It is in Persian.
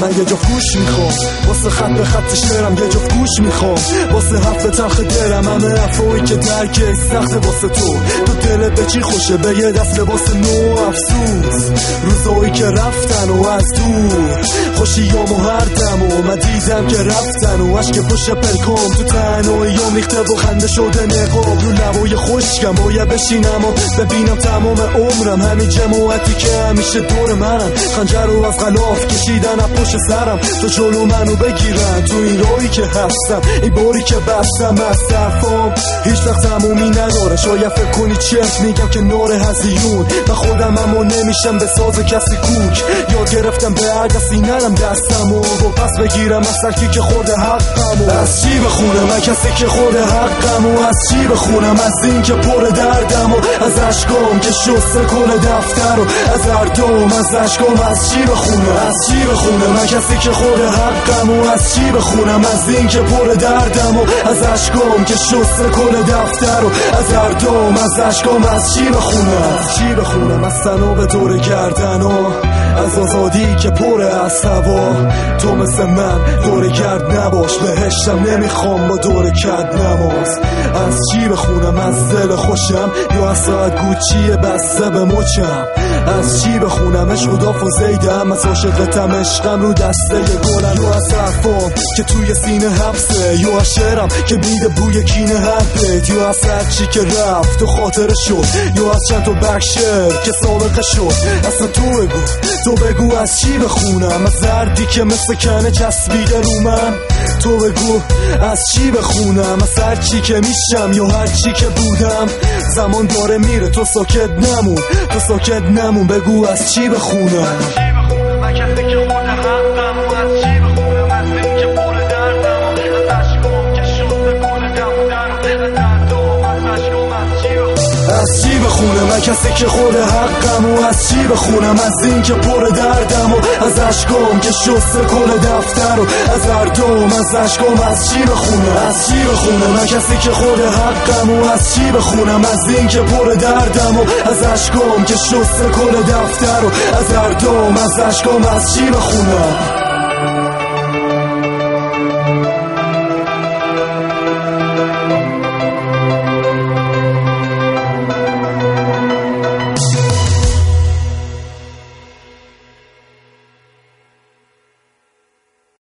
من یه جفت گوش میخوام، واسه خط به خط شعرم یه جفت گوش میخوام، واسه حرف تلخ دلم همه حرفایی که درکش سخته واسه تو دلت به چی خوشه، به یه دست لباس نو افسوس روزایی که رفتن و از دور خوشیام و هر دم و من دیدم که رفتن و عشق پشت پلکام تو تنهاییام ریخته و خنده شده نقاب رو لبای خشکم، باید بشینم و ببینم تمام عمرم همین جماعتی که همیشه دور منم خنجر رو از غلاف کشیدن از پشت سرم تو جلو منو بگیرن تو این راهی که هستم، این باری که بستم از طرفام هیچ وقت تمومی نداره. شاید فکر کنی چرت میگم که نور هزیون و خودم اما نمیشم به ساز کسی کوک، یاد گرفتم به هر دستی نرم دستم و پس بگیرم از سرکی که خورده حقم. از چی بخونم من کسی که خورده حقم و از چی بخونم از این که پر دردم و از عشقام که شسته کل دفتر و از اردام از عشقام. از چی بخونم من کسی که خورده حقم و از چی بخونم از این که پر دردم و از عشقام که شسته کل دفتر و از اردام از عشقام. از چی بخونم از تنو به دور گردن و از آزادی که پر از هوا، تو مثل من دور گرد نباش بهشتم نمیخوام با دور کد نماز. از چی بخونم از دل خوشم یا از ساعت گوچی بسته به مچم، از چی بخونم عشق و داف و زیدم از عاشقتم عشقم رو دسته گلم، یا از حرفام که توی سینه حبسه یا از شعرم که میده بوی کینه هر بیت، یا از هر چی که رفت و خاطره شد یا از چند تا بخشر که سابقه شد. اصلا تو بگو از چی بخونم، از دردی که مثل کنه چسبیده رو من، تو بگو از چی بخونم، از هر چی که میشم یا هر چی که بودم. زمان داره میره تو ساکت نمون بگو از چی بخونم. من کسی که خورده حقم و از چی بخونم از این که پر دردم و از عشقام که شسته کل دفتر و از اردام از عشقام. از چی بخونم من کسی که خورده حقم و از چی بخونم از این که پر دردم و از عشقام که شسته کل دفتر و از اردام از عشقام. از چی بخونم من کسی که خورده حقم و از چی بخونم از این که پر دردم و از عشقام که شسته کل دفتر و از اردام از عشقام. از چی بخونم.